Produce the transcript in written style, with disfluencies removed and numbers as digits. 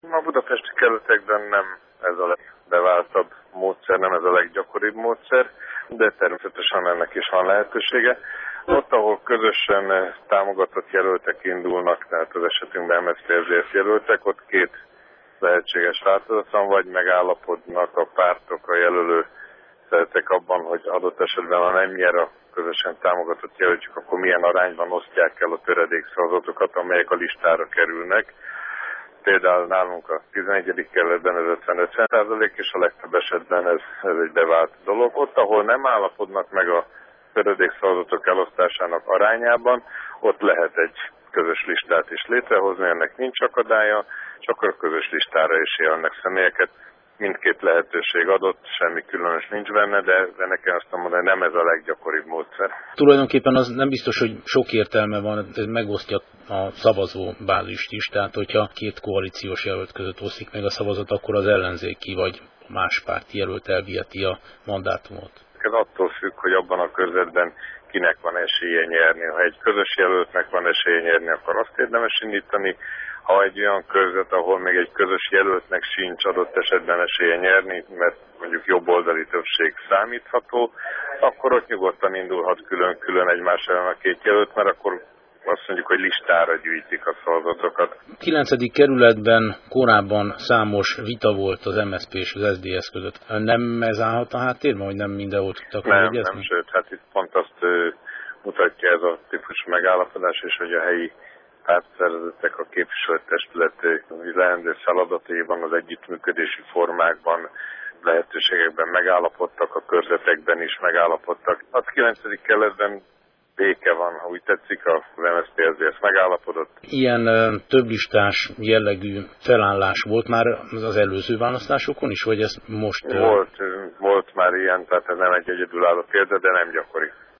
A budapesti kerületekben nem ez a legbeváltabb módszer, nem ez a leggyakoribb módszer, de természetesen ennek is van lehetősége. Ott, ahol közösen támogatott jelöltek indulnak, tehát az esetünkben MSZP jelöltek, ott két lehetséges változat van, vagy megállapodnak a pártok, a jelölő szeretek abban, hogy adott esetben, ha nem nyer a közösen támogatott jelöltjük, akkor milyen arányban osztják el a töredékszavazatokat, amelyek a listára kerülnek. Például nálunk a 11. kerületben ez 50-50%, és a legtöbb esetben ez egy bevált dolog. Ott, ahol nem állapodnak meg a töredékszavazatok elosztásának arányában, ott lehet egy közös listát is létrehozni, ennek nincs akadálya, csak a közös listára is jelölnek személyeket. Mindkét lehetőség adott, semmi különös nincs benne, de nekem azt mondom, hogy nem ez a leggyakoribb módszer. Tulajdonképpen az nem biztos, hogy sok értelme van, ez megosztja a szavazó bázist is, tehát hogyha két koalíciós jelölt között osztik meg a szavazat, akkor az ellenzéki vagy más párti jelölt elviheti a mandátumot. Ez attól függ, hogy abban a körzetben kinek van esélye nyerni. Ha egy közös jelöltnek van esélye nyerni, akkor azt érdemes indítani. Ha egy olyan körzet, ahol még egy közös jelöltnek sincs adott esetben esélye nyerni, mert mondjuk jobboldali többség számítható, akkor ott nyugodtan indulhat külön-külön egymás ellen a két jelölt, mert akkor azt mondjuk, hogy listára gyűjtik a szavazatokat. 9. kerületben korábban számos vita volt az MSZP és az SZDSZ között. Nem ez állhat a háttérben, hogy nem mindenhol tudtak megegyezni? Nem, sőt, hát itt pont azt mutatja ez a típusú megállapodás, és hogy a helyi pártszervezetek, a képviselőtestületek leendő feladataiban, az együttműködési formákban, lehetőségekben megállapodtak, a körzetekben is megállapodtak. A 9. kerületben béke van, ha úgy tetszik, a MSZP SZDSZ megállapodott. Ilyen többlistás jellegű felállás volt már az előző választásokon is, vagy ez most... Volt már ilyen, tehát ez nem egy egyedülálló példa, de nem gyakori.